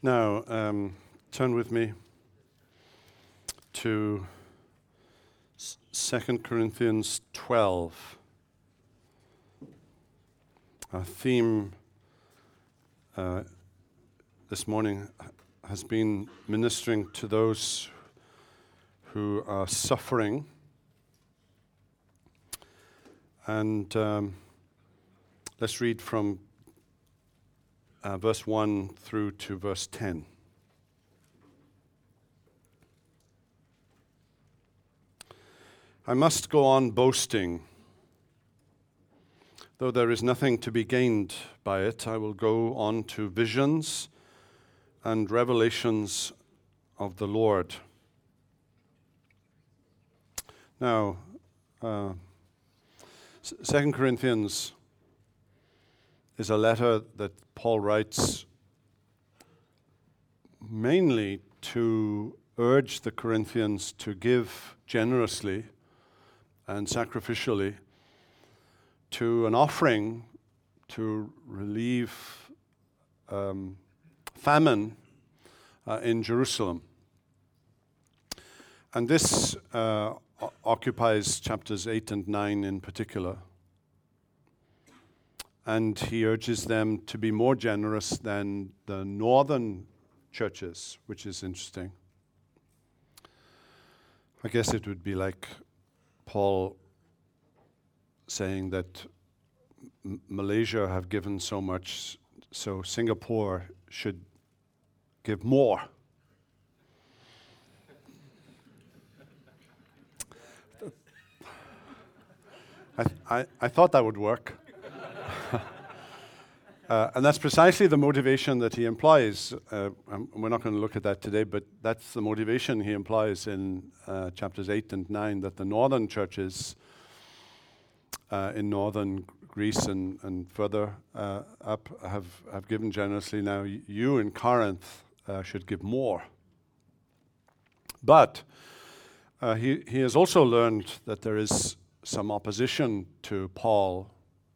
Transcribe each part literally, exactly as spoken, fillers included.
Now, um, turn with me to Second Corinthians twelve. Our theme uh, this morning has been ministering to those who are suffering. And um, let's read from uh, verse one through to verse ten. I must go on boasting. Though there is nothing to be gained by it, I will go on to visions and revelations of the Lord. Now, uh, Second Corinthians is a letter that Paul writes mainly to urge the Corinthians to give generously and sacrificially to an offering to relieve um, famine uh, in Jerusalem. And this uh, o- occupies chapters eight and nine in particular. And he urges them to be more generous than the northern churches, which is interesting. I guess it would be like Paul saying that M- Malaysia have given so much, so Singapore should give more. I, I, I thought that would work. Uh, and that's precisely the motivation that he implies. Uh, um, we're not going to look at that today, but that's the motivation he implies in uh, chapters eight and nine, that the northern churches uh, in northern Greece and, and further uh, up have, have given generously. Now y- you in Corinth uh, should give more. But uh, he, he has also learned that there is some opposition to Paul.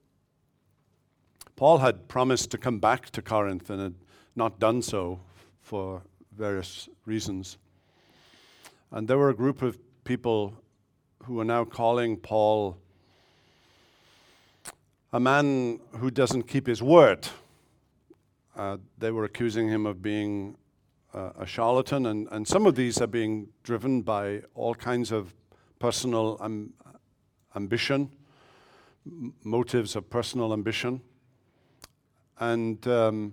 Paul had promised to come back to Corinth and had not done so for various reasons. And there were a group of people who were now calling Paul a man who doesn't keep his word. Uh, they were accusing him of being uh, a charlatan, and, and some of these are being driven by all kinds of personal um, ambition, m- motives of personal ambition. And um,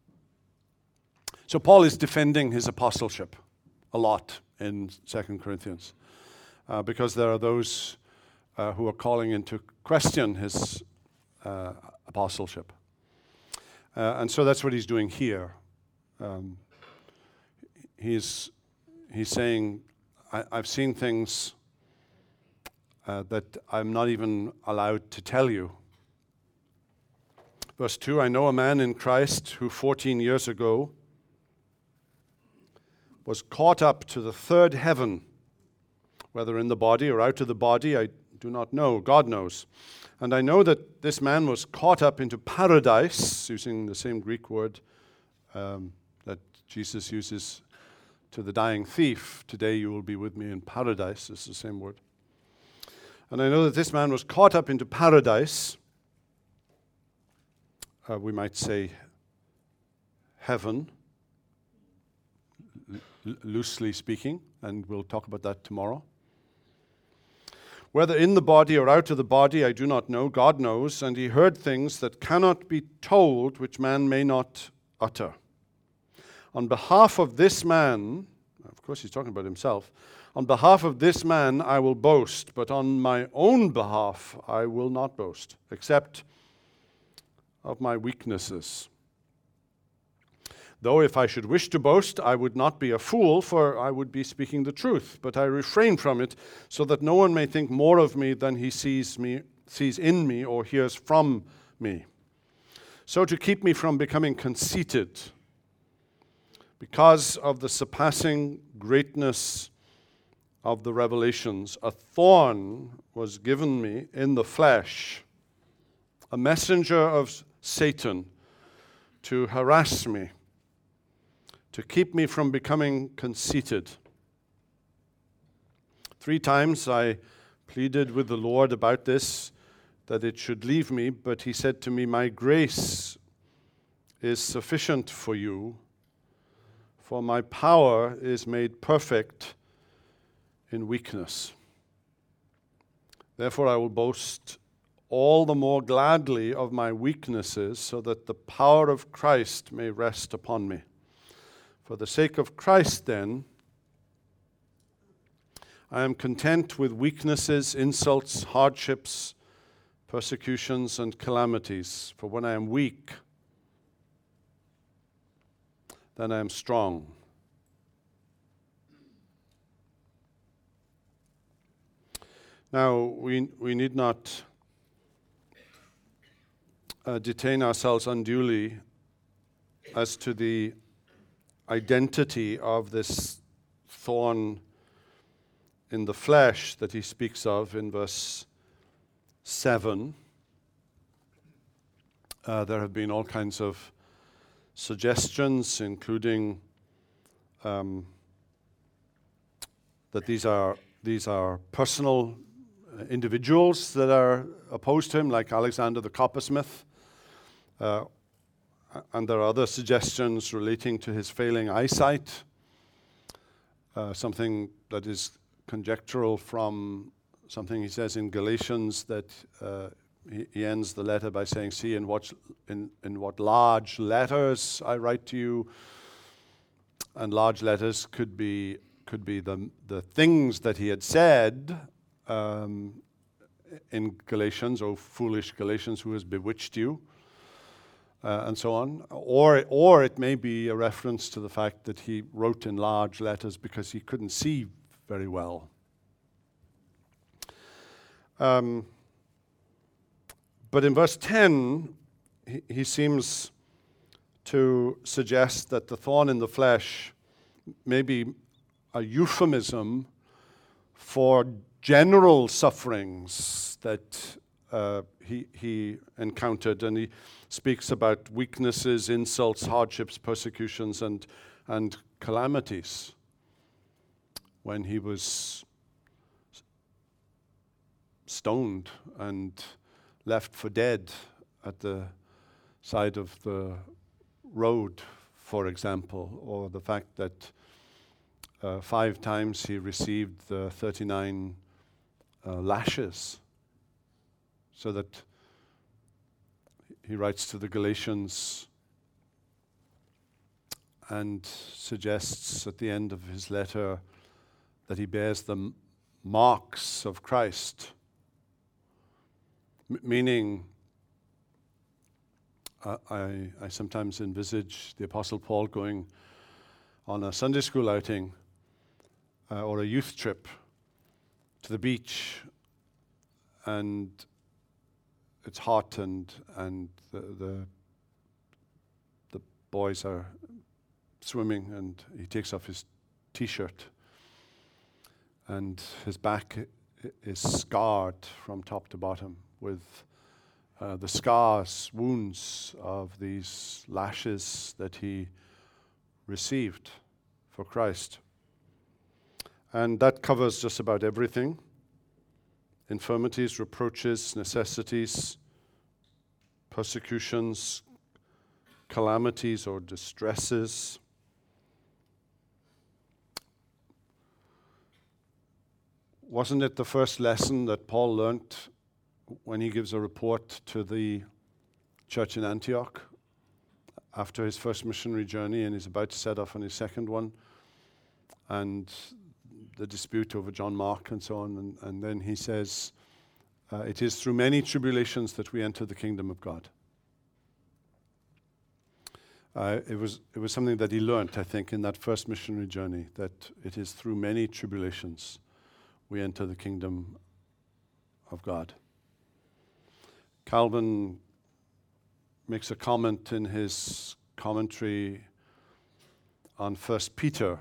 so Paul is defending his apostleship a lot in Second Corinthians uh, because there are those uh, who are calling into question his uh, apostleship. Uh, and so that's what he's doing here. Um, he's, he's saying, I, I've seen things uh, that I'm not even allowed to tell you. Verse two, I know a man in Christ who fourteen years ago was caught up to the third heaven, whether in the body or out of the body, I do not know. God knows. And I know that this man was caught up into paradise, using the same Greek word um, that Jesus uses to the dying thief. Today you will be with me in paradise. It's the same word. And I know that this man was caught up into paradise. Uh, we might say heaven, l- loosely speaking, and we'll talk about that tomorrow. Whether in the body or out of the body, I do not know. God knows, and he heard things that cannot be told, which man may not utter. On behalf of this man, of course he's talking about himself, on behalf of this man I will boast, but on my own behalf I will not boast, except of my weaknesses. Though if I should wish to boast, I would not be a fool, for I would be speaking the truth. But I refrain from it, so that no one may think more of me than he sees me, sees in me or hears from me. So to keep me from becoming conceited, because of the surpassing greatness of the revelations, a thorn was given me in the flesh, a messenger of Satan to harass me, to keep me from becoming conceited. Three times I pleaded with the Lord about this, that it should leave me, but he said to me, my grace is sufficient for you, for my power is made perfect in weakness. Therefore I will boast all the more gladly of my weaknesses, so that the power of Christ may rest upon me. For the sake of Christ, then, I am content with weaknesses, insults, hardships, persecutions, and calamities. For when I am weak, then I am strong. Now, we, we need not uh, detain ourselves unduly as to the identity of this thorn in the flesh that he speaks of in verse seven. Uh, there have been all kinds of suggestions, including um, that these are these are personal uh, individuals that are opposed to him, like Alexander the coppersmith. Uh, and there are other suggestions relating to his failing eyesight, uh, something that is conjectural from something he says in Galatians, that uh, he, he ends the letter by saying, see in what, in, in what large letters I write to you. And large letters could be could be the, the things that he had said um, in Galatians, oh foolish Galatians, who has bewitched you, uh, and so on. Or, or it may be a reference to the fact that he wrote in large letters because he couldn't see very well. Um, but in verse ten, he, he seems to suggest that the thorn in the flesh may be a euphemism for general sufferings that uh, he, he encountered. And he speaks about weaknesses, insults, hardships, persecutions, and, and calamities when he was stoned and left for dead at the side of the road, for example, or the fact that uh, five times he received the thirty-nine uh, lashes, so that he writes to the Galatians and suggests at the end of his letter that he bears the m- marks of Christ, M- meaning uh, I, I sometimes envisage the Apostle Paul going on a Sunday school outing uh, or a youth trip to the beach, and it's hot, and and the, the the boys are swimming, and he takes off his t-shirt, and his back i- is scarred from top to bottom with uh, the scars, wounds of these lashes that he received for Christ. And that covers just about everything: infirmities, reproaches, necessities, persecutions, calamities or distresses. Wasn't it the first lesson that Paul learnt when he gives a report to the church in Antioch after his first missionary journey, and he's about to set off on his second one, and the dispute over John Mark and so on, and, and then he says, uh, it is through many tribulations that we enter the kingdom of God. Uh, it was it was something that he learnt, I think, in that first missionary journey, that it is through many tribulations we enter the kingdom of God. Calvin makes a comment in his commentary on First Peter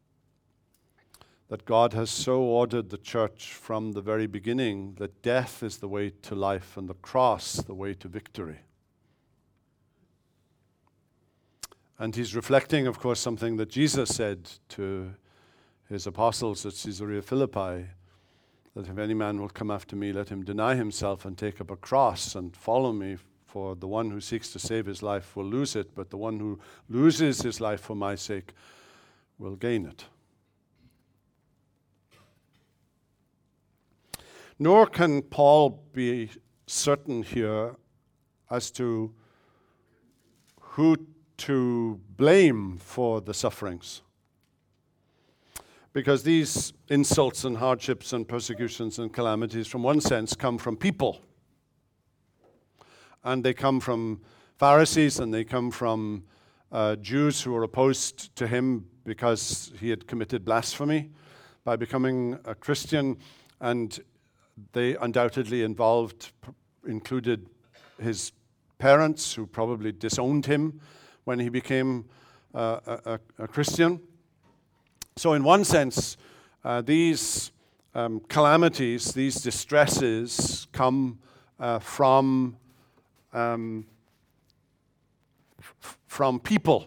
that God has so ordered the church from the very beginning that death is the way to life and the cross the way to victory. And he's reflecting, of course, something that Jesus said to his apostles at Caesarea Philippi, that if any man will come after me, let him deny himself and take up a cross and follow me. For the one who seeks to save his life will lose it, but the one who loses his life for my sake will gain it. Nor can Paul be certain here as to who to blame for the sufferings. Because these insults and hardships and persecutions and calamities, from one sense, come from people. And they come from Pharisees, and they come from uh, Jews who were opposed to him because he had committed blasphemy by becoming a Christian, and they undoubtedly involved, included his parents, who probably disowned him when he became uh, a, a Christian. So in one sense, uh, these um, calamities, these distresses come uh, from um, f- from people,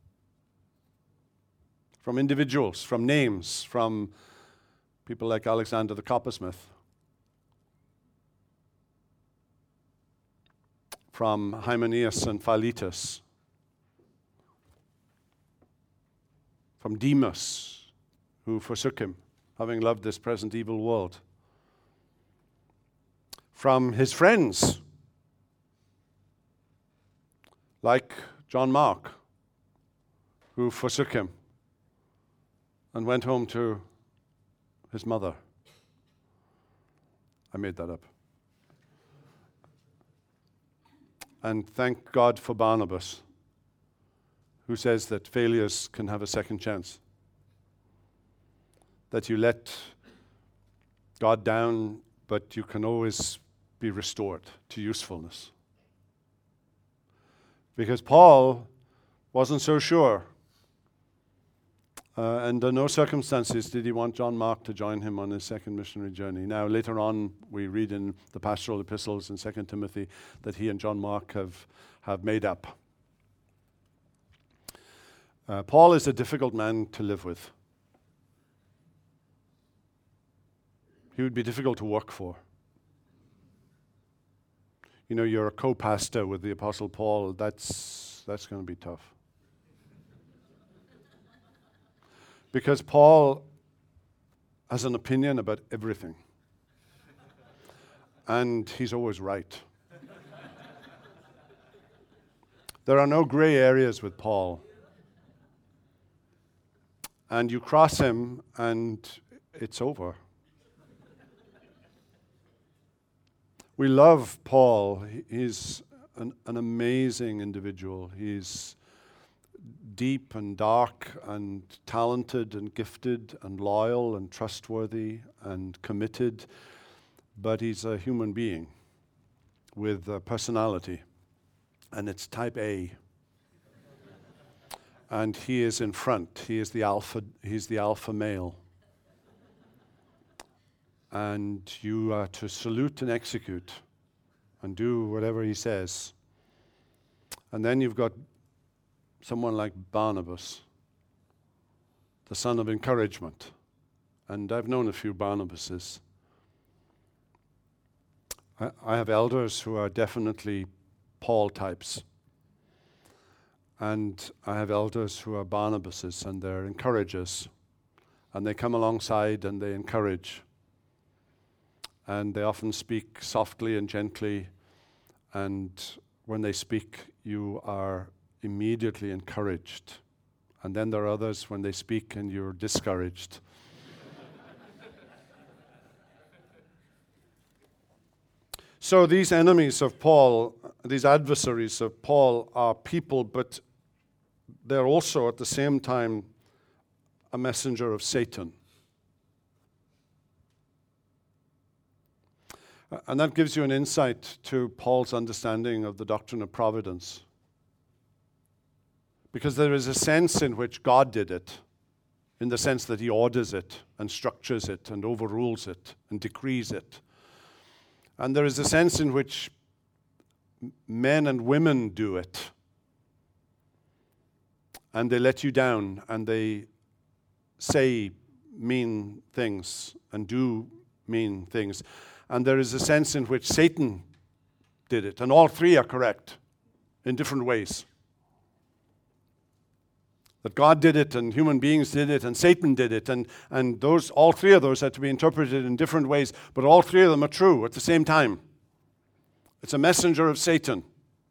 from individuals, from names, from people like Alexander the coppersmith, from Hymenaeus and Philetus, from Demas, who forsook him, having loved this present evil world, from his friends, like John Mark, who forsook him and went home to his mother. I made that up. And thank God for Barnabas, who says that failures can have a second chance. That you let God down, but you can always be restored to usefulness. Because Paul wasn't so sure. Uh, and under no circumstances did he want John Mark to join him on his second missionary journey. Now, later on, we read in the pastoral epistles in Second Timothy that he and John Mark have, have made up. Uh, Paul is a difficult man to live with. He would be difficult to work for. You know, you're a co-pastor with the Apostle Paul. That's, that's going to be tough. Because Paul has an opinion about everything. And he's always right. There are no gray areas with Paul. And you cross him and it's over. We love Paul. He's an, an amazing individual. He's deep and dark and talented and gifted and loyal and trustworthy and committed, but he's a human being with a personality, and it's type A. And he is in front. He is the alpha. He's the alpha male. And you are to salute and execute and do whatever he says. And then you've got someone like Barnabas, the son of encouragement. And I've known a few Barnabases. I, I have elders who are definitely Paul types. And I have elders who are Barnabases, and they're encouragers. And they come alongside and they encourage. And they often speak softly and gently, and when they speak, you are immediately encouraged. And then there are others when they speak and you're discouraged. So these enemies of Paul, these adversaries of Paul are people, but they're also at the same time a messenger of Satan. And that gives you an insight to Paul's understanding of the doctrine of providence. Because there is a sense in which God did it, in the sense that he orders it and structures it and overrules it and decrees it. And there is a sense in which men and women do it. and they let you down, and they say mean things and do mean things. And there is a sense in which Satan did it, and all three are correct in different ways. That God did it, and human beings did it, and Satan did it, and, and those all three of those had to be interpreted in different ways, but all three of them are true at the same time. It's a messenger of Satan.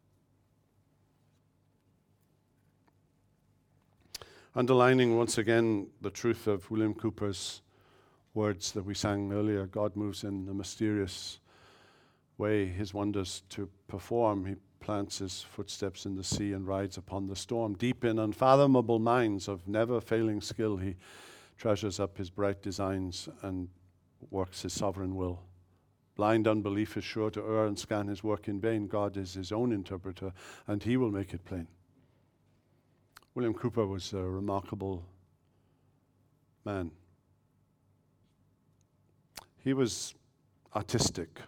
Underlining once again the truth of William Cowper's words that we sang earlier, God moves in a mysterious way his wonders to perform. He plants his footsteps in the sea and rides upon the storm. Deep in unfathomable minds of never-failing skill, he treasures up his bright designs and works his sovereign will. Blind unbelief is sure to err and scan his work in vain. God is his own interpreter, and he will make it plain. William Cowper was a remarkable man. He was artistic.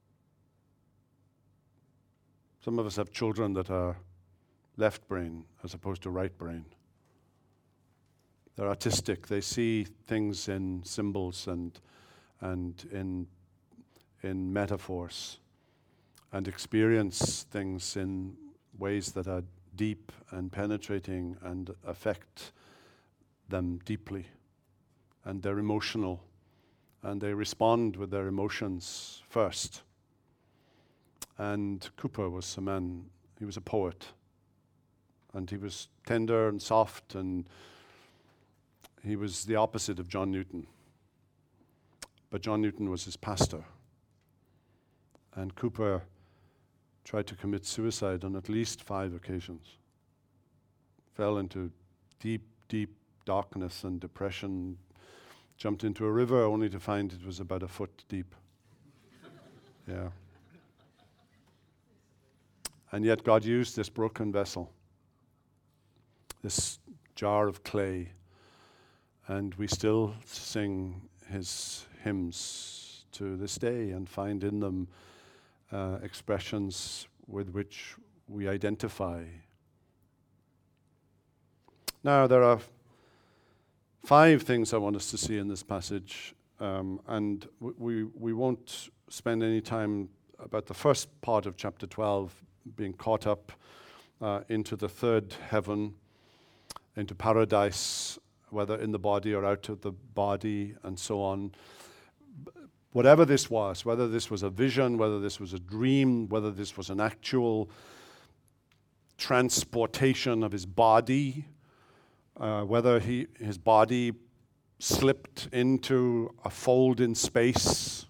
Some of us have children that are left brain as opposed to right brain. They're artistic. They see things in symbols and and in in metaphors, and experience things in ways that are deep and penetrating and affect them deeply. And they're emotional, and they respond with their emotions first. And Cowper was a man, he was a poet, and he was tender and soft, and he was the opposite of John Newton. But John Newton was his pastor. And Cowper tried to commit suicide on at least five occasions. Fell into deep, deep darkness and depression, jumped into a river only to find it was about a foot deep. Yeah. And yet God used this broken vessel, this jar of clay, and we still sing his hymns to this day and find in them uh, expressions with which we identify. Now, there are five things I want us to see in this passage, um, and w- we we won't spend any time about the first part of chapter twelve, being caught up uh, into the third heaven, into paradise, whether in the body or out of the body, and so on. Whatever this was, whether this was a vision, whether this was a dream, whether this was an actual transportation of his body, uh, whether he his body slipped into a fold in space.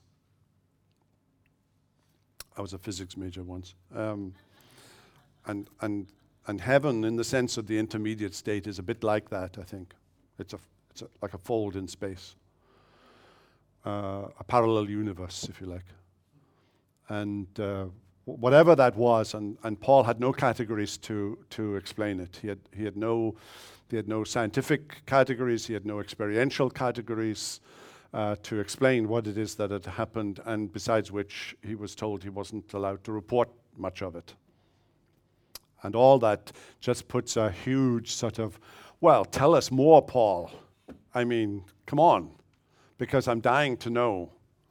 I was a physics major once. Um, and and and heaven, in the sense of the intermediate state, is a bit like that, I think. It's a it's a, like a fold in space. Uh, a parallel universe, if you like. And uh, whatever that was, and, and Paul had no categories to to explain it. He had he had no he had no scientific categories. He had no experiential categories uh, to explain what it is that had happened. And besides which, he was told he wasn't allowed to report much of it. And all that just puts a huge sort of, well, tell us more, Paul. I mean, come on. Because I'm dying to know.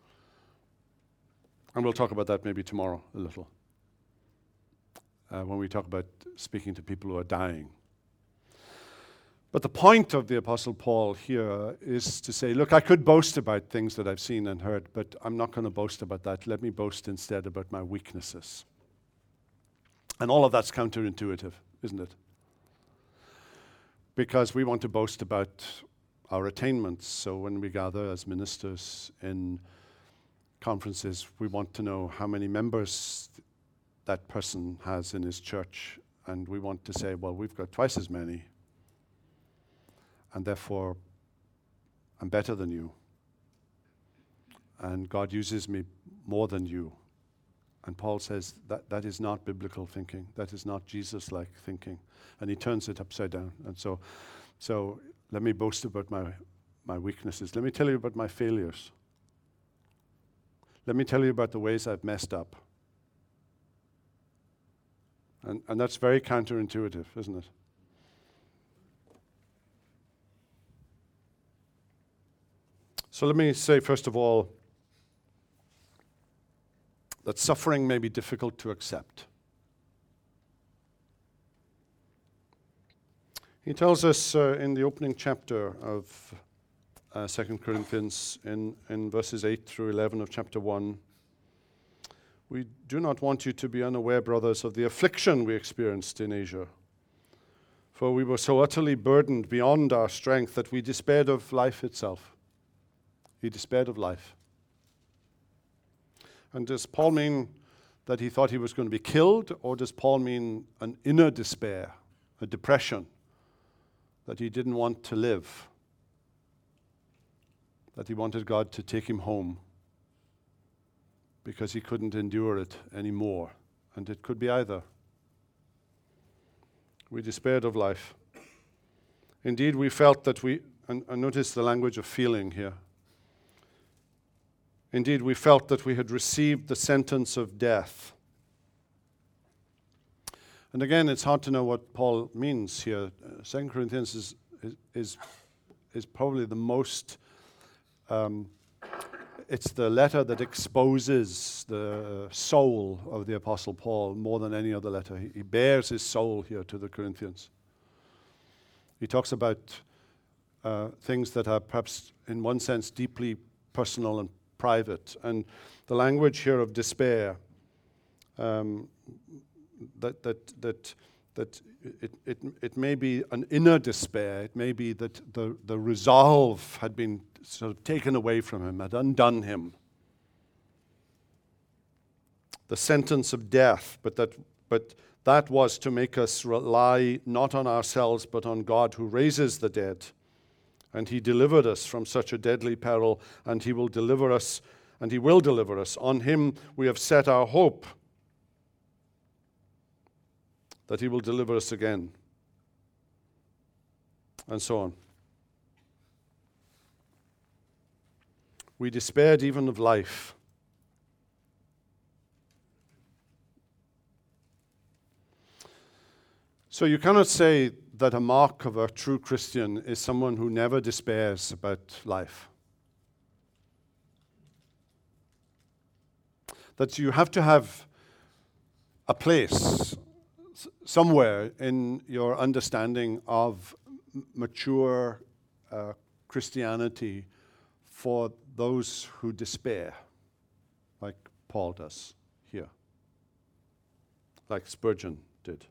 And we'll talk about that maybe tomorrow a little, uh, when we talk about speaking to people who are dying. But the point of the Apostle Paul here is to say, look, I could boast about things that I've seen and heard, but I'm not going to boast about that. Let me boast instead about my weaknesses. And all of that's counterintuitive, isn't it? Because we want to boast about our attainments. So when we gather as ministers in conferences, we want to know how many members th- that person has in his church. And we want to say, well, we've got twice as many. And therefore, I'm better than you. And God uses me more than you. And Paul says that that is not biblical thinking. That is not Jesus-like thinking. And he turns it upside down. And so, so let me boast about my, my weaknesses. Let me tell you about my failures. Let me tell you about the ways I've messed up. And, and that's very counterintuitive, isn't it? So let me say, first of all, that suffering may be difficult to accept. He tells us uh, in the opening chapter of uh, Second Corinthians, in, in verses eight through eleven of chapter one, we do not want you to be unaware, brothers, of the affliction we experienced in Asia. For we were so utterly burdened beyond our strength that we despaired of life itself. He despaired of life. And does Paul mean that he thought he was going to be killed, or does Paul mean an inner despair, a depression, that he didn't want to live, that he wanted God to take him home because he couldn't endure it anymore? And it could be either. We despaired of life. Indeed, we felt that we, and, and notice the language of feeling here. Indeed, we felt that we had received the sentence of death. And again, it's hard to know what Paul means here. Uh, Second Corinthians is, is, is, is probably the most, um, it's the letter that exposes the soul of the Apostle Paul more than any other letter. He, he bears his soul here to the Corinthians. He talks about uh, things that are perhaps, in one sense, deeply personal and private. And the language here of despair, um, that that that that it, it it may be an inner despair. It may be that the, the resolve had been sort of taken away from him, had undone him. The sentence of death, but that but that was to make us rely not on ourselves but on God who raises the dead. And he delivered us from such a deadly peril, and he will deliver us, and he will deliver us. On him we have set our hope, that he will deliver us again. And so on. We despaired even of life. So you cannot say that a mark of a true Christian is someone who never despairs about life. That you have to have a place s- somewhere in your understanding of m- mature uh, Christianity for those who despair, like Paul does here, like Spurgeon did,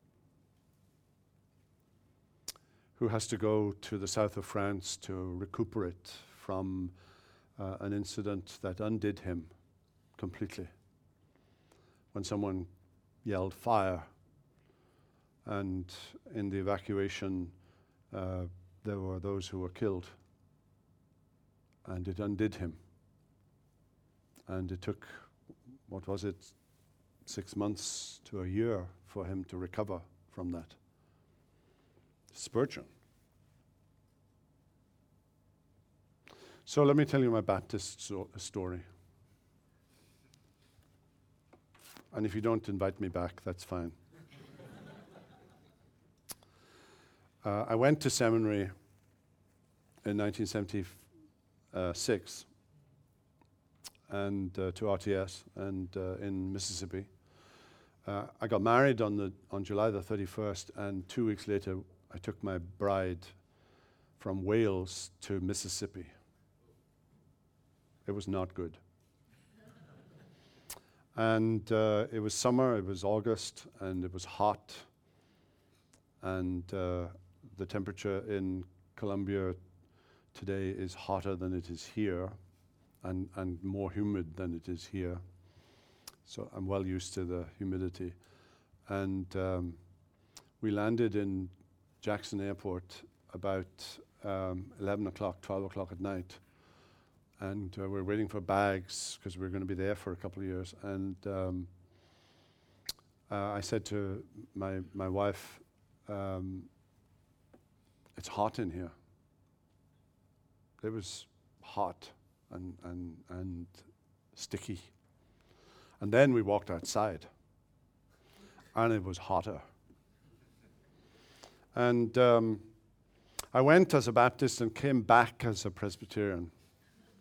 who has to go to the south of France to recuperate from uh, an incident that undid him completely. When someone yelled fire, and in the evacuation uh, there were those who were killed, and it undid him. And it took, what was it, six months to a year for him to recover from that. Spurgeon. So let me tell you my Baptist so- story. And if you don't invite me back, that's fine. uh, I went to seminary in nineteen seventy-six and uh, to R T S and uh, in Mississippi. Uh, I got married on the on July the thirty-first, and two weeks later I took my bride from Wales to Mississippi. It was not good. And uh, it was summer, it was August, and it was hot. And uh, the temperature in Columbia today is hotter than it is here, and, and more humid than it is here. So I'm well used to the humidity. And um, we landed in Jackson Airport about um, eleven o'clock, twelve o'clock at night. And uh, we were waiting for bags because we were going to be there for a couple of years. And um, uh, I said to my, my wife, um, it's hot in here. It was hot and, and, and sticky. And then we walked outside, and it was hotter. And um, I went as a Baptist and came back as a Presbyterian.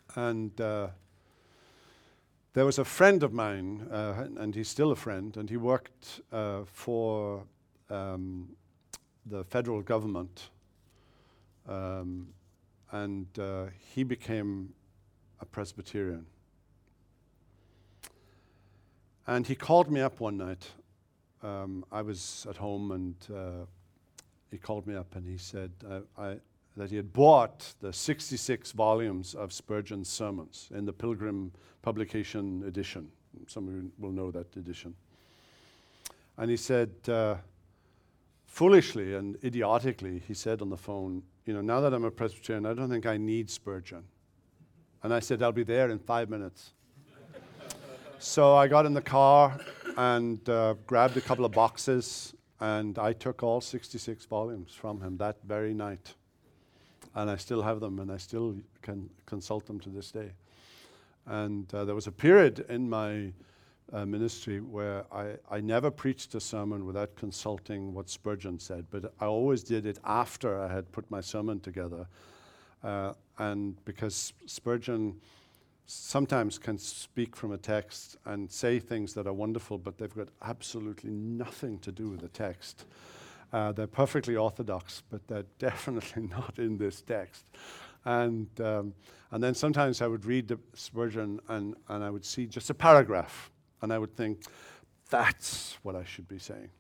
And uh, there was a friend of mine, uh, and he's still a friend, and he worked uh, for um, the federal government. Um, and uh, he became a Presbyterian. And he called me up one night. Um, I was at home, and uh, he called me up and he said uh, I, that he had bought the sixty-six volumes of Spurgeon's sermons in the Pilgrim Publication edition. Some of you will know that edition. And he said, uh, foolishly and idiotically, he said on the phone, you know, now that I'm a Presbyterian, I don't think I need Spurgeon. And I said, I'll be there in five minutes. So I got in the car and uh, grabbed a couple of boxes, and I took all sixty-six volumes from him that very night. And I still have them, and I still can consult them to this day. And uh, there was a period in my uh, ministry where I, I never preached a sermon without consulting what Spurgeon said, but I always did it after I had put my sermon together. Uh, and because Spurgeon sometimes can speak from a text and say things that are wonderful, but they've got absolutely nothing to do with the text. Uh, they're perfectly orthodox, but they're definitely not in this text. And um, and then sometimes I would read the Spurgeon and, and I would see just a paragraph, and I would think, that's what I should be saying.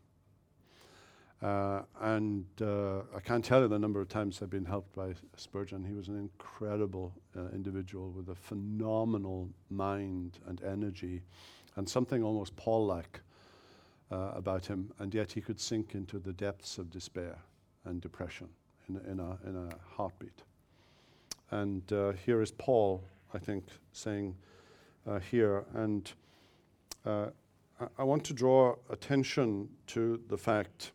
Uh, and uh, I can't tell you the number of times I've been helped by Spurgeon. He was an incredible uh, individual with a phenomenal mind and energy, and something almost Paul-like uh, about him. And yet he could sink into the depths of despair and depression in, in, a, in a heartbeat. And uh, here is Paul, I think, saying uh, here, and uh, I, I want to draw attention to the fact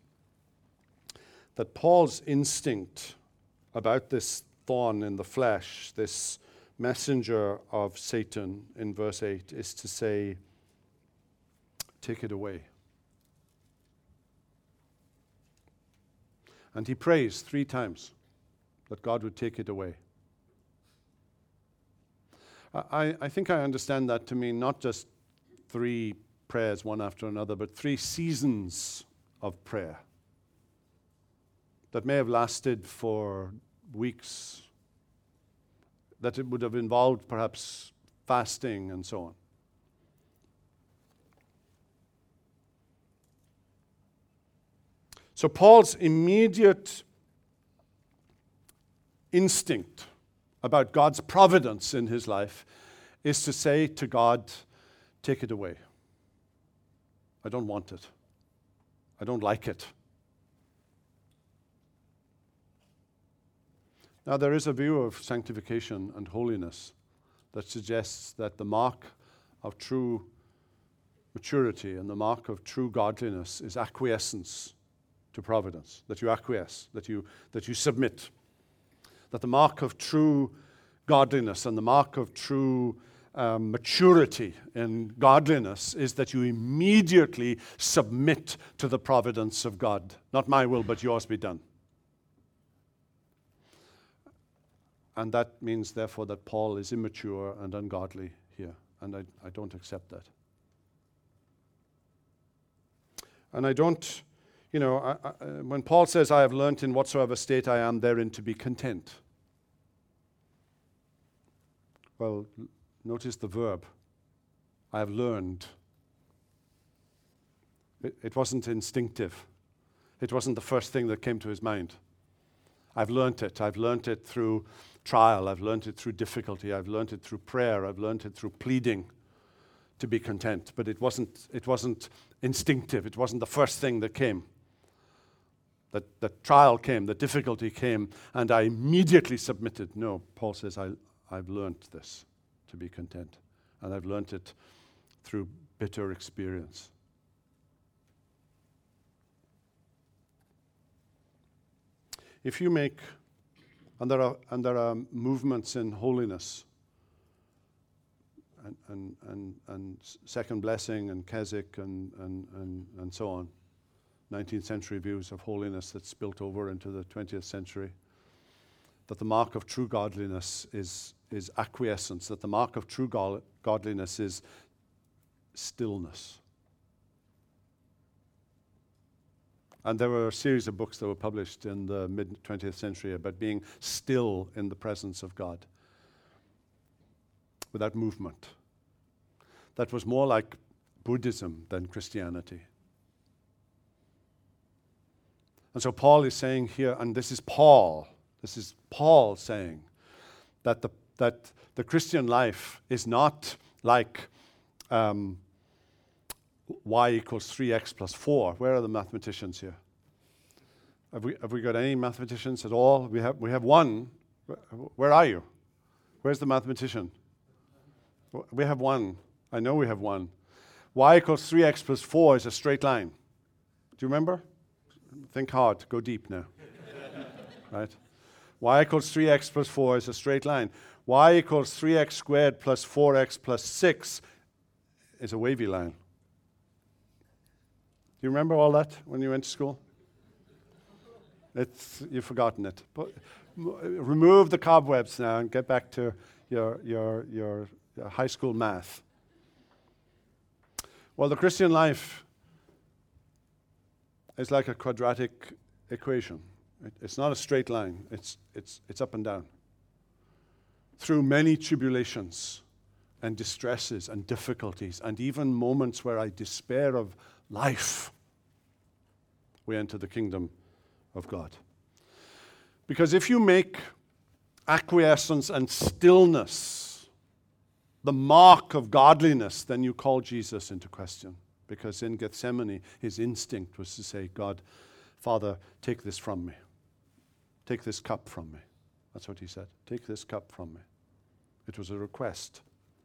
that Paul's instinct about this thorn in the flesh, this messenger of Satan in verse eight, is to say, take it away. And he prays three times that God would take it away. I, I think I understand that to mean not just three prayers, one after another, but three seasons of prayer that may have lasted for weeks, that it would have involved perhaps fasting and so on. So Paul's immediate instinct about God's providence in his life is to say to God, take it away. I don't want it. I don't like it. Now, there is a view of sanctification and holiness that suggests that the mark of true maturity and the mark of true godliness is acquiescence to providence, that you acquiesce, that you, that you submit. That the mark of true godliness and the mark of true um, maturity in godliness is that you immediately submit to the providence of God. Not my will, but yours be done. And that means, therefore, that Paul is immature and ungodly here. And I, I don't accept that. And I don't, you know, I, I, when Paul says, I have learnt in whatsoever state I am therein to be content. Well, notice the verb. I have learned. It, it wasn't instinctive. It wasn't the first thing that came to his mind. I've learnt it. I've learnt it through trial. I've learnt it through difficulty. I've learnt it through prayer. I've learnt it through pleading to be content. But it wasn't, it wasn't instinctive. It wasn't the first thing that came. That the trial came, the difficulty came, and I immediately submitted. No, Paul says, I, I've learnt this, to be content. And I've learnt it through bitter experience. If you make, and there are, and there are movements in holiness, and, and, and, and Second Blessing and Keswick and, and, and, and so on, nineteenth century views of holiness that spilt over into the twentieth century, that the mark of true godliness is, is acquiescence, that the mark of true go- godliness is stillness. And there were a series of books that were published in the mid-twentieth century about being still in the presence of God, without movement. That was more like Buddhism than Christianity. And so Paul is saying here, and this is Paul, this is Paul saying, that the, that the Christian life is not like um, y equals three x plus four. Where are the mathematicians here? Have we, have we got any mathematicians at all? We have, we have one. Where are you? Where's the mathematician? We have one. I know we have one. Y equals three x plus four is a straight line. Do you remember? Think hard. Go deep now. Right? Y equals three x plus four is a straight line. Y equals three x squared plus four x plus six is a wavy line. Do you remember all that when you went to school? It's, you've forgotten it. But m- remove the cobwebs now and get back to your, your, your, your high school math. Well, the Christian life is like a quadratic equation. It, it's not a straight line. It's, it's, it's up and down. Through many tribulations and distresses and difficulties and even moments where I despair of life, we enter the kingdom of God. Because if you make acquiescence and stillness the mark of godliness, then you call Jesus into question. Because in Gethsemane, his instinct was to say, God, Father, take this from me. Take this cup from me. That's what he said. Take this cup from me. It was a request.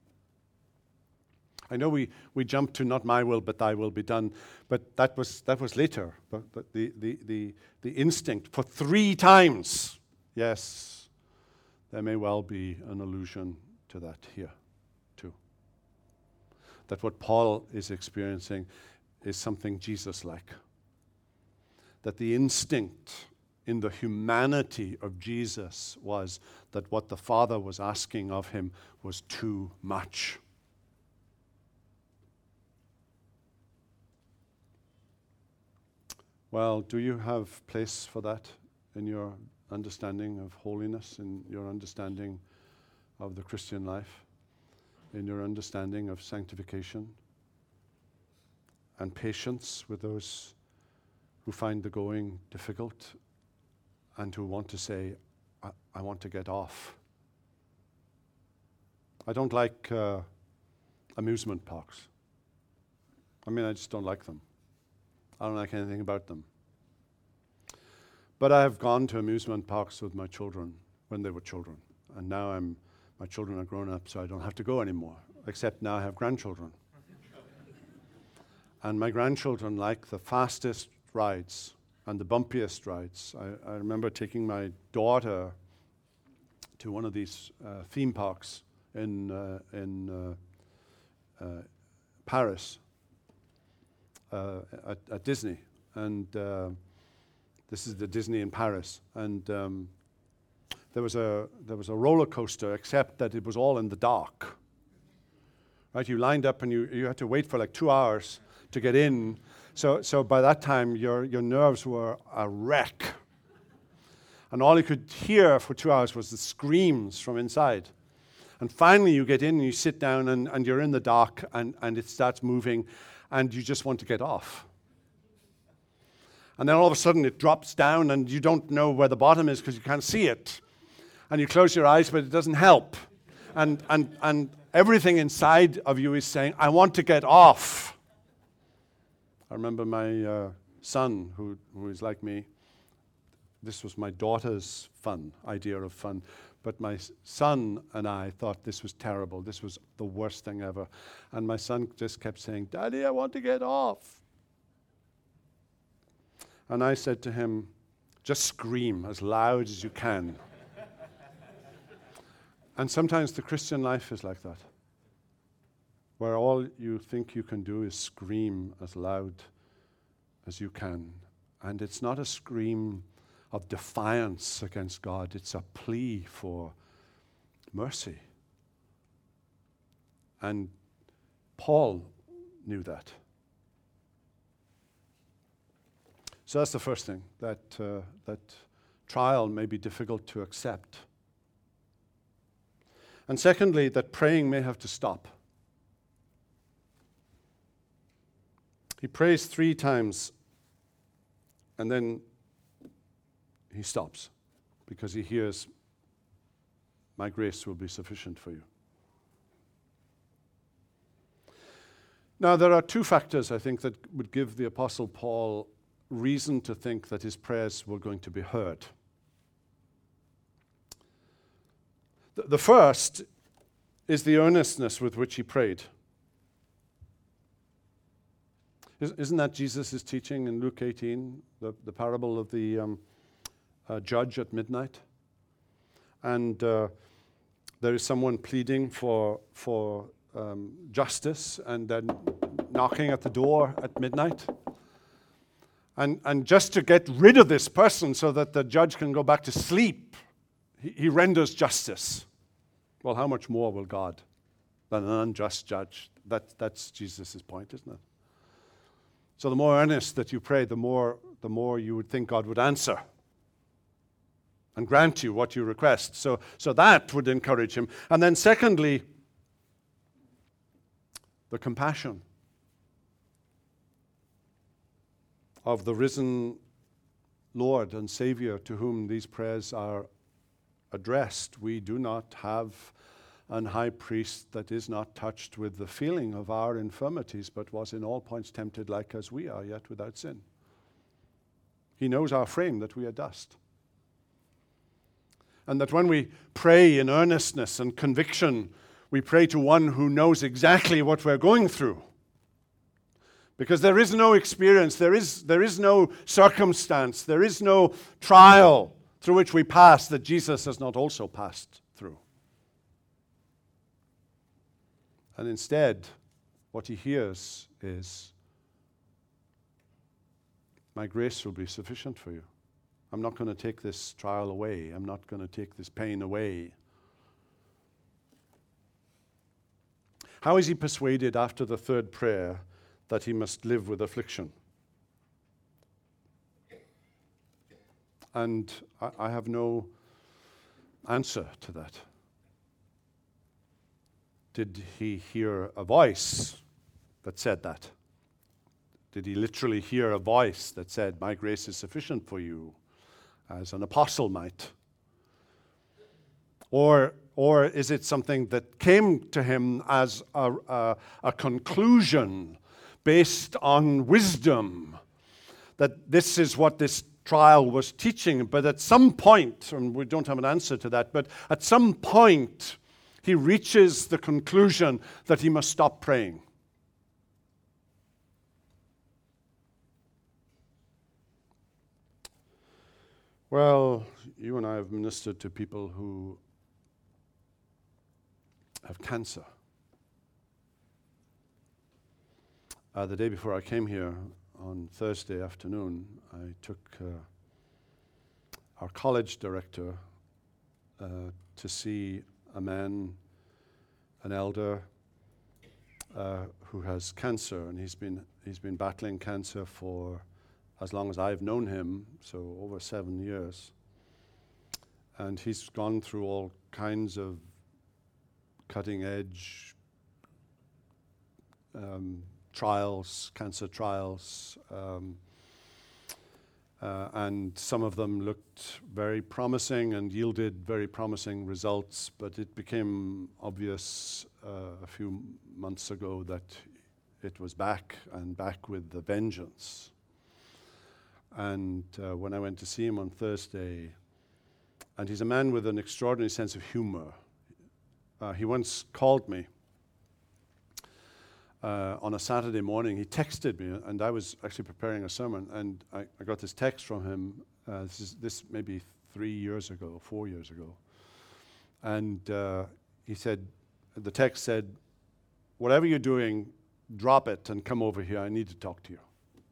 I know we, we jumped to not my will, but thy will be done, but that was that was later. But, but the, the, the, the instinct for three times, yes, there may well be an allusion to that here, too. That what Paul is experiencing is something Jesus-like. That the instinct in the humanity of Jesus was that what the Father was asking of him was too much. Well, do you have place for that in your understanding of holiness, in your understanding of the Christian life, in your understanding of sanctification and patience with those who find the going difficult and who want to say, I, I want to get off? I don't like uh, amusement parks. I mean, I just don't like them. I don't like anything about them. But I have gone to amusement parks with my children when they were children. And now I'm, my children are grown up, so I don't have to go anymore. Except now I have grandchildren. And my grandchildren like the fastest rides and the bumpiest rides. I, I remember taking my daughter to one of these uh, theme parks in, uh, in uh, uh, Paris. Uh, at, at Disney, and uh, this is the Disney in Paris, and um, there was a there was a roller coaster, except that it was all in the dark. Right, you lined up and you you had to wait for like two hours to get in. So so by that time your your nerves were a wreck, and all you could hear for two hours was the screams from inside. And finally you get in and you sit down and, and you're in the dark and, and it starts moving. And you just want to get off. And then all of a sudden it drops down and you don't know where the bottom is because you can't see it. And you close your eyes, but it doesn't help. And, and, and everything inside of you is saying, I want to get off. I remember my uh, son, who, who is like me. This was my daughter's fun, idea of fun. But my son and I thought this was terrible. This was the worst thing ever. And my son just kept saying, Daddy, I want to get off. And I said to him, just scream as loud as you can. And sometimes the Christian life is like that, where all you think you can do is scream as loud as you can. And it's not a scream of defiance against God. It's a plea for mercy. And Paul knew that. So that's the first thing, that, uh, that trial may be difficult to accept. And secondly, that praying may have to stop. He prays three times, and then he stops, because he hears, my grace will be sufficient for you. Now, there are two factors, I think, that would give the Apostle Paul reason to think that his prayers were going to be heard. The, the first is the earnestness with which he prayed. Isn't that Jesus' teaching in Luke eighteen, the, the parable of the um, uh, judge at midnight? And uh, there is someone pleading for, for um, justice and then knocking at the door at midnight. And, and just to get rid of this person so that the judge can go back to sleep, he, he renders justice. Well, how much more will God than an unjust judge? That, that's Jesus' point, isn't it? So the more earnest that you pray, the more, the more you would think God would answer and grant you what you request. So, so that would encourage him. And then secondly, the compassion of the risen Lord and Savior to whom these prayers are addressed. We do not have an high priest that is not touched with the feeling of our infirmities, but was in all points tempted like as we are, yet without sin. He knows our frame, that we are dust. And that when we pray in earnestness and conviction, we pray to one who knows exactly what we're going through. Because there is no experience, there is, there is no circumstance, there is no trial through which we pass that Jesus has not also passed through. And instead, what he hears is, my grace will be sufficient for you. I'm not going to take this trial away. I'm not going to take this pain away. How is he persuaded after the third prayer that he must live with affliction? And I, I have no answer to that. Did he hear a voice that said that? Did he literally hear a voice that said, my grace is sufficient for you, as an apostle might? Or, or is it something that came to him as a, a, a conclusion based on wisdom, that this is what this trial was teaching? But at some point, and we don't have an answer to that, but at some point, he reaches the conclusion that he must stop praying. Well, you and I have ministered to people who have cancer. Uh, the day before I came here, on Thursday afternoon, I took uh, our college director uh, to see a man, an elder, uh, who has cancer, and he's been he's been battling cancer for as long as I've known him, so over seven years. And he's gone through all kinds of cutting-edge um, trials, cancer trials, um, Uh, and some of them looked very promising and yielded very promising results, but it became obvious uh, a few months ago that it was back and back with the vengeance. And uh, when I went to see him on Thursday, and he's a man with an extraordinary sense of humor. Uh, he once called me Uh, on a Saturday morning. He texted me, and I was actually preparing a sermon, and I, I got this text from him. Uh, this is this maybe three years ago, four years ago, and uh, he said, the text said, "Whatever you're doing, drop it and come over here. I need to talk to you."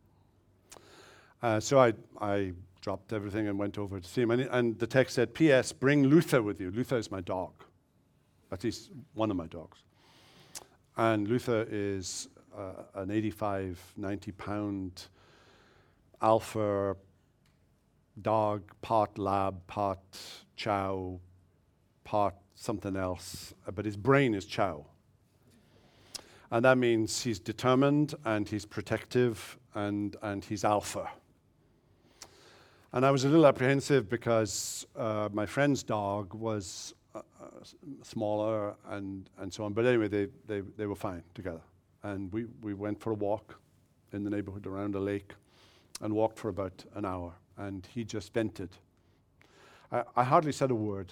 Uh, so I I dropped everything and went over to see him, and, and the text said, P S Bring Luther with you. Luther is my dog. at least one of my dogs. And Luther is uh, an eighty-five, ninety pound alpha dog, part lab, part chow, part something else, but his brain is chow. And that means he's determined and he's protective and, and he's alpha. And I was a little apprehensive because uh, my friend's dog was uh, uh, smaller and, and so on. But anyway, they, they, they were fine together. And we, we went for a walk in the neighborhood around a lake and walked for about an hour. And he just vented. I, I hardly said a word.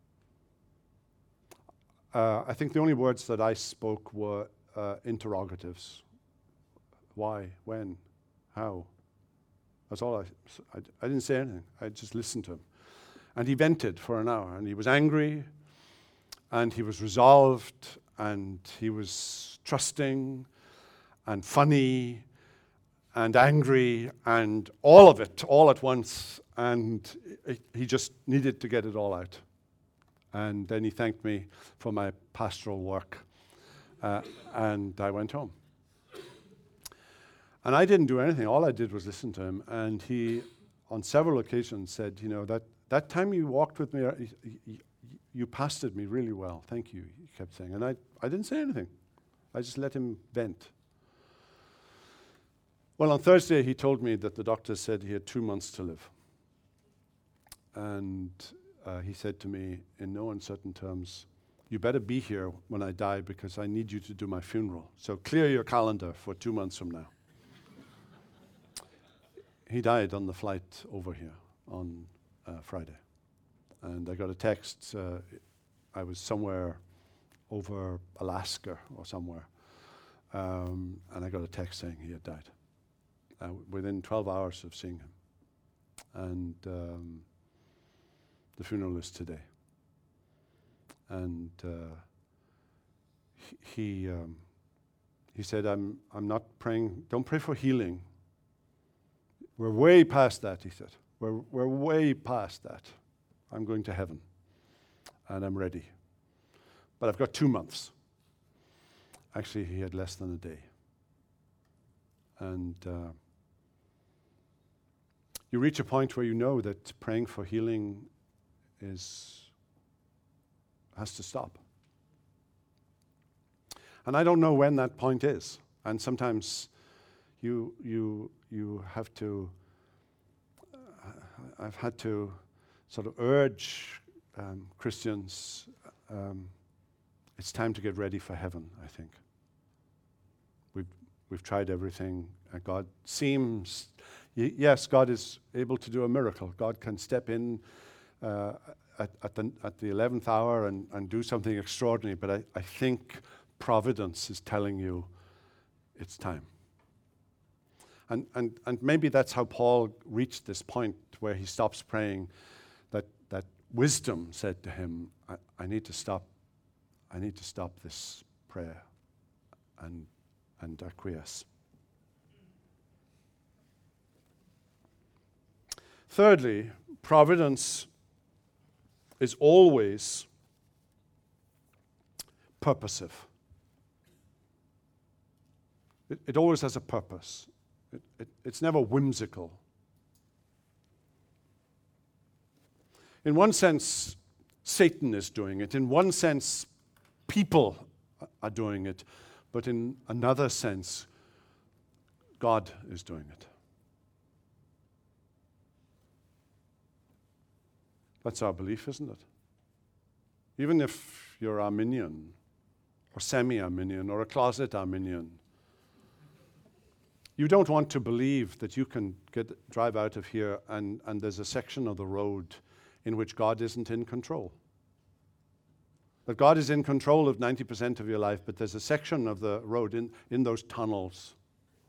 Uh, I think the only words that I spoke were uh, interrogatives. Why? When? How? That's all I, I, I didn't say anything. I just listened to him. And he vented for an hour. And he was angry. And he was resolved. And he was trusting and funny and angry and all of it, all at once. And it, he just needed to get it all out. And then he thanked me for my pastoral work. Uh, and I went home. And I didn't do anything. All I did was listen to him. And he, on several occasions, said, you know, that, that time you walked with me, uh, you, you pastored me really well. Thank you, he kept saying. And I, I didn't say anything. I just let him vent. Well, on Thursday, he told me that the doctor said he had two months to live. And uh, he said to me, in no uncertain terms, you better be here when I die because I need you to do my funeral. So clear your calendar for two months from now. He died on the flight over here on uh, Friday. And I got a text. Uh, I was somewhere over Alaska or somewhere. Um, and I got a text saying he had died. Uh, within twelve hours of seeing him. And um, the funeral is today. And uh, he he, um, he said, I'm, I'm not praying, don't pray for healing. We're way past that, he said. We're, we're way past that. I'm going to heaven. And I'm ready. But I've got two months. Actually, he had less than a day. And uh, you reach a point where you know that praying for healing is has to stop. And I don't know when that point is. And sometimes you you you have to. Uh, I've had to sort of urge um, Christians. Um, it's time to get ready for heaven. I think we've we've tried everything. Uh, God seems. Yes, God is able to do a miracle. God can step in uh, at, at the at the eleventh hour and, and do something extraordinary. But I, I think providence is telling you it's time. And and and maybe that's how Paul reached this point where he stops praying. That that wisdom said to him, I, I need to stop. I need to stop this prayer, and and acquiesce. Thirdly, providence is always purposive. It, it always has a purpose. It, it, it's never whimsical. In one sense, Satan is doing it. In one sense, people are doing it. But in another sense, God is doing it. That's our belief, isn't it? Even if you're Arminian, or semi-Arminian, or a closet Arminian, you don't want to believe that you can get drive out of here and, and there's a section of the road in which God isn't in control. That God is in control of ninety percent of your life, but there's a section of the road in, in those tunnels.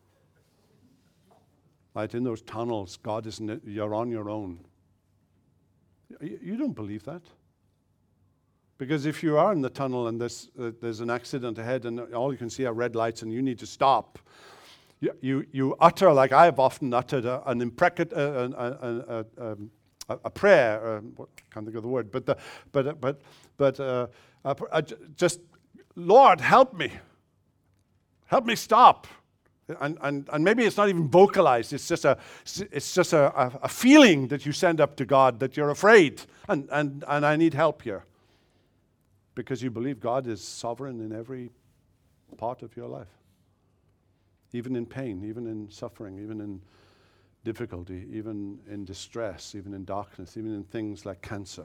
Right, in those tunnels, God isn't, you're on your own. You don't believe that. Because if you are in the tunnel and there's, uh, there's an accident ahead and all you can see are red lights and you need to stop, you, you, you utter, like I have often uttered, uh, an, imprecat- uh, an, uh, uh, um, a, a prayer. Uh, what, I can't think of the word, but the, but uh, but but uh, uh, uh, just Lord, help me, help me stop. And, and and maybe it's not even vocalized. It's just a it's just a, a, a feeling that you send up to God that you're afraid and, and, and I need help here. Because you believe God is sovereign in every part of your life. Even in pain, even in suffering, even in difficulty, even in distress, even in darkness, even in things like cancer.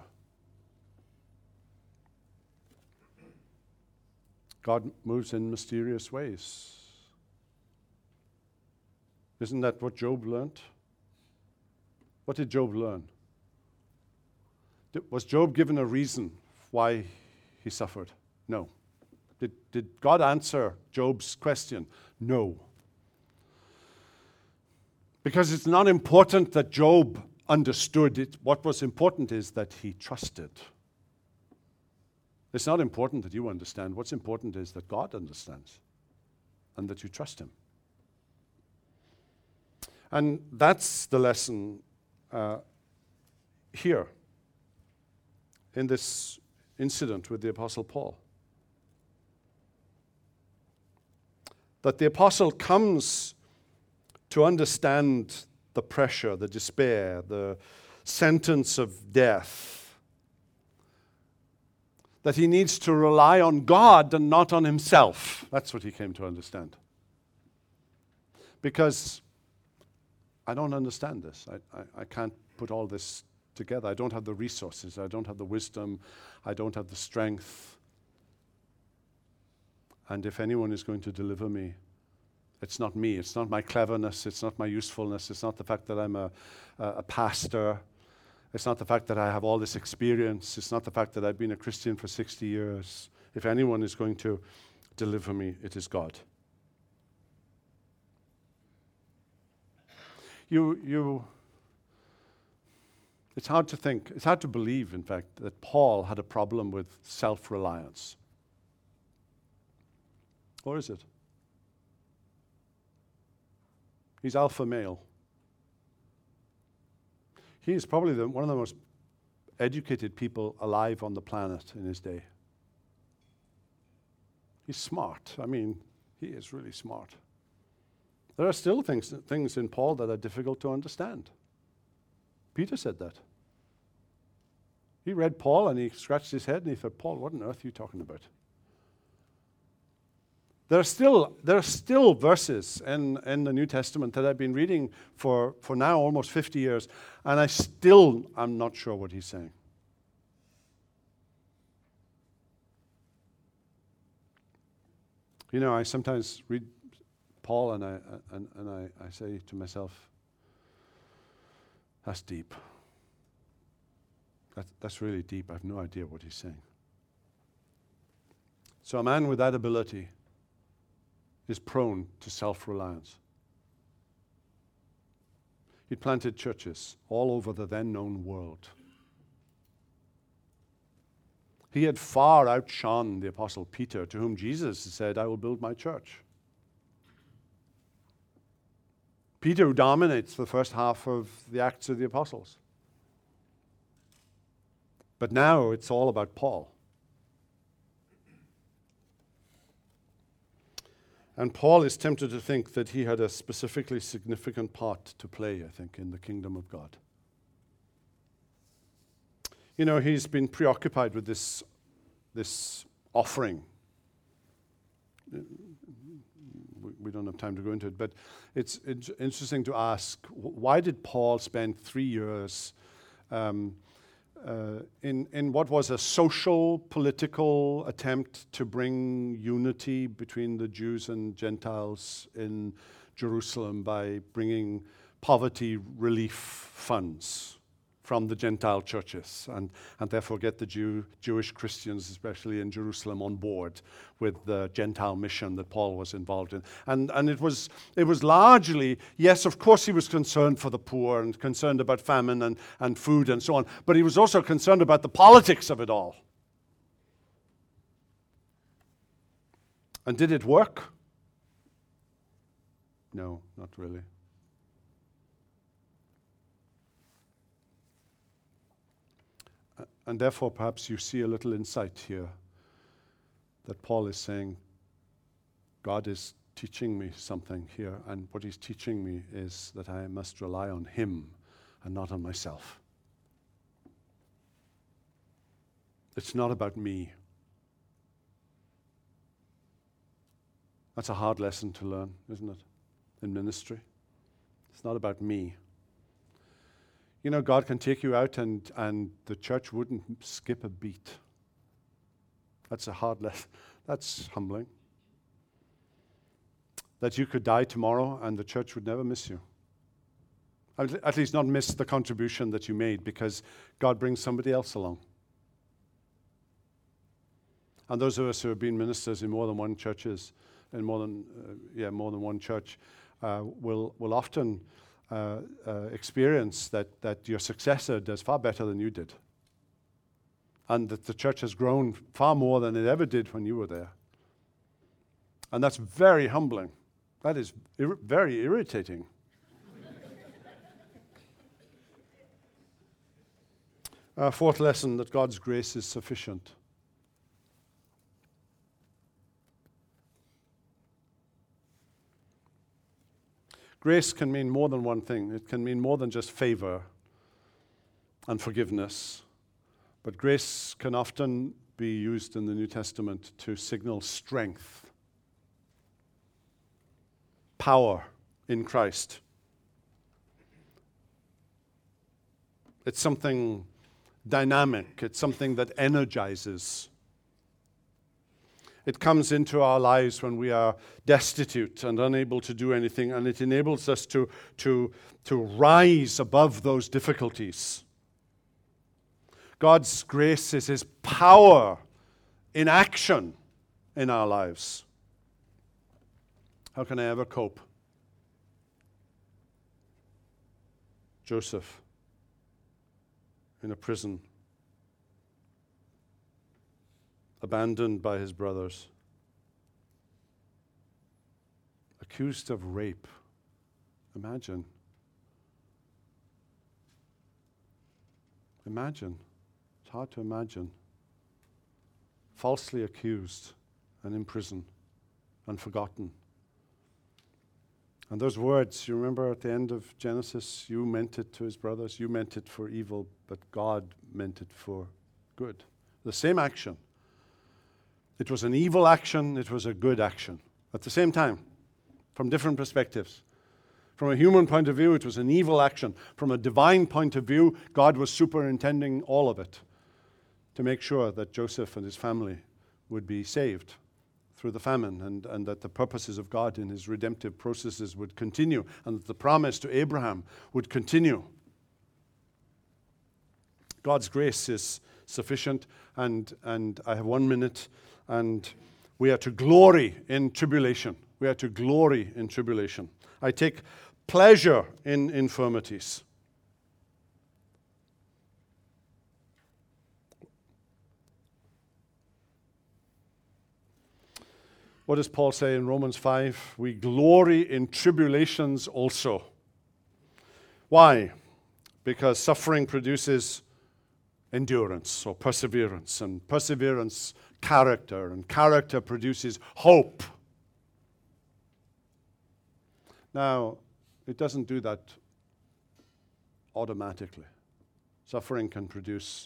God moves in mysterious ways. Isn't that what Job learned? What did Job learn? Did, was Job given a reason why he suffered? No. Did, did God answer Job's question? No. Because it's not important that Job understood it. What was important is that he trusted. It's not important that you understand. What's important is that God understands and that you trust him. And that's the lesson uh, here in this incident with the Apostle Paul. That the Apostle comes to understand the pressure, the despair, the sentence of death. That he needs to rely on God and not on himself. That's what he came to understand. Because I don't understand this. I, I, I can't put all this together. I don't have the resources. I don't have the wisdom. I don't have the strength. And if anyone is going to deliver me, it's not me. It's not my cleverness. It's not my usefulness. It's not the fact that I'm a, a, a pastor. It's not the fact that I have all this experience. It's not the fact that I've been a Christian for sixty years. If anyone is going to deliver me, it is God. You, you, it's hard to think, it's hard to believe, in fact, that Paul had a problem with self-reliance. Or is it? He's alpha male. He is probably the, one of the most educated people alive on the planet in his day. He's smart. I mean, he is really smart. There are still things, things in Paul that are difficult to understand. Peter said that. He read Paul and he scratched his head and he thought, Paul, what on earth are you talking about? There are still, there are still verses in, in the New Testament that I've been reading for, for now almost fifty years, and I still am not sure what he's saying. You know, I sometimes read Paul and I and, and I, I say to myself, that's deep. That, that's really deep. I have no idea what he's saying. So a man with that ability is prone to self-reliance. He planted churches all over the then known world. He had far outshone the Apostle Peter, to whom Jesus said, I will build my church. Peter, who dominates the first half of the Acts of the Apostles. But now it's all about Paul. And Paul is tempted to think that he had a specifically significant part to play, I think, in the kingdom of God. You know, he's been preoccupied with this, this offering. We don't have time to go into it, but it's, it's interesting to ask, why did Paul spend three years um, uh, in, in what was a social, political attempt to bring unity between the Jews and Gentiles in Jerusalem by bringing poverty relief funds from the Gentile churches, and, and therefore get the Jew, Jewish Christians, especially in Jerusalem, on board with the Gentile mission that Paul was involved in. And, and it was it was largely, yes, of course he was concerned for the poor and concerned about famine and, and food and so on, but he was also concerned about the politics of it all. And did it work? No, not really. and therefore perhaps you see a little insight here that Paul is saying, God is teaching me something here, and what he's teaching me is that I must rely on him and not on myself. It's not about me. That's a hard lesson to learn, isn't it, in ministry? It's not about me. You know, God can take you out and, and the church wouldn't skip a beat. That's a hard lesson. That's humbling. That you could die tomorrow and the church would never miss you. At least not miss the contribution that you made, because God brings somebody else along. And those of us who have been ministers in more than one churches, in more than uh, yeah more than one church, uh, will will often uh, uh, experience that that your successor does far better than you did, and that the church has grown far more than it ever did when you were there. And that's very humbling. That is ir- very irritating. Uh, fourth lesson, that God's grace is sufficient. Grace can mean more than one thing. It can mean more than just favor and forgiveness. But grace can often be used in the New Testament to signal strength, power in Christ. It's something dynamic. It's something that energizes. It comes into our lives when we are destitute and unable to do anything, and it enables us to, to, to rise above those difficulties. God's grace is his power in action in our lives. How can I ever cope? Joseph in a prison, abandoned by his brothers, accused of rape. Imagine. Imagine. It's hard to imagine. Falsely accused and in prison and forgotten. And those words, you remember at the end of Genesis, you meant it to his brothers, you meant it for evil, but God meant it for good. The same action. It was an evil action, it was a good action. At the same time, from different perspectives. From a human point of view, it was an evil action. From a divine point of view, God was superintending all of it to make sure that Joseph and his family would be saved through the famine, and, and that the purposes of God in his redemptive processes would continue, and that the promise to Abraham would continue. God's grace is sufficient, and, and I have one minute, and we are to glory in tribulation. We are to glory in tribulation. I take pleasure in infirmities. What does Paul say in Romans five? We glory in tribulations also. Why? Because suffering produces endurance or perseverance, and perseverance, character, and character produces hope. Now, it doesn't do that automatically. Suffering can produce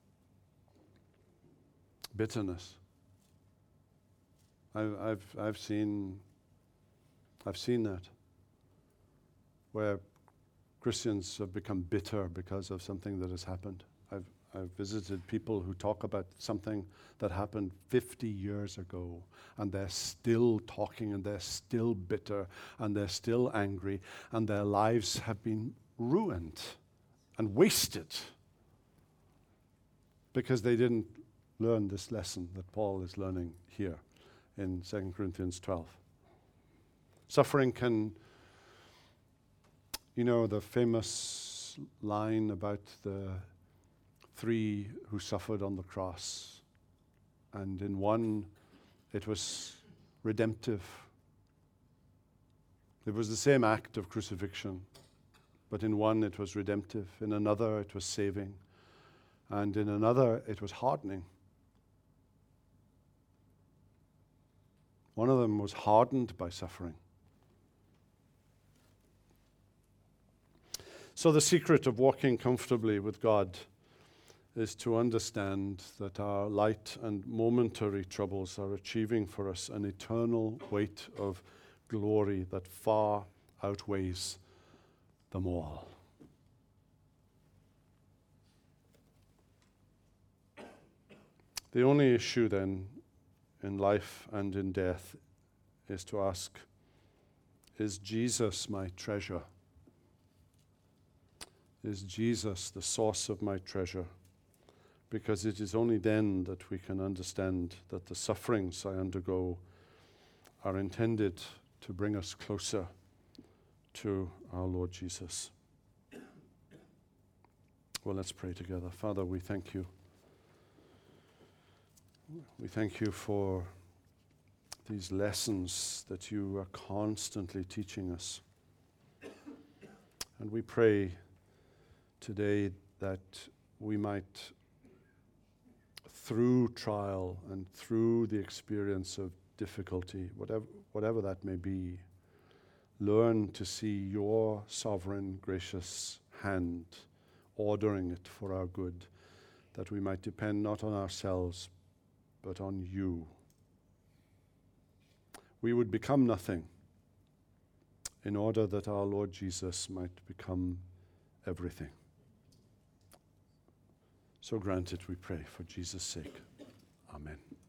bitterness. I've, I've, I've seen, I've seen that, where Christians have become bitter because of something that has happened. I've, I've visited people who talk about something that happened fifty years ago, and they're still talking, and they're still bitter, and they're still angry, and their lives have been ruined and wasted because they didn't learn this lesson that Paul is learning here in Second Corinthians twelve. Suffering can, you know, the famous line about the three who suffered on the cross, and in one it was redemptive. It was the same act of crucifixion, but in one it was redemptive, in another it was saving, And in another, it was hardening. One of them was hardened by suffering. So the secret of walking comfortably with God is to understand that our light and momentary troubles are achieving for us an eternal weight of glory that far outweighs them all. The only issue then in life and in death is to ask, is Jesus my treasure? Is Jesus the source of my treasure? Because it is only then that we can understand that the sufferings I undergo are intended to bring us closer to our Lord Jesus. Well, let's pray together. Father, we thank you. We thank you for these lessons that you are constantly teaching us. And we pray today that we might, through trial and through the experience of difficulty, whatever, whatever that may be, learn to see your sovereign, gracious hand ordering it for our good, that we might depend not on ourselves, but on you. We would become nothing in order that our Lord Jesus might become everything. So grant it, we pray, for Jesus' sake. Amen.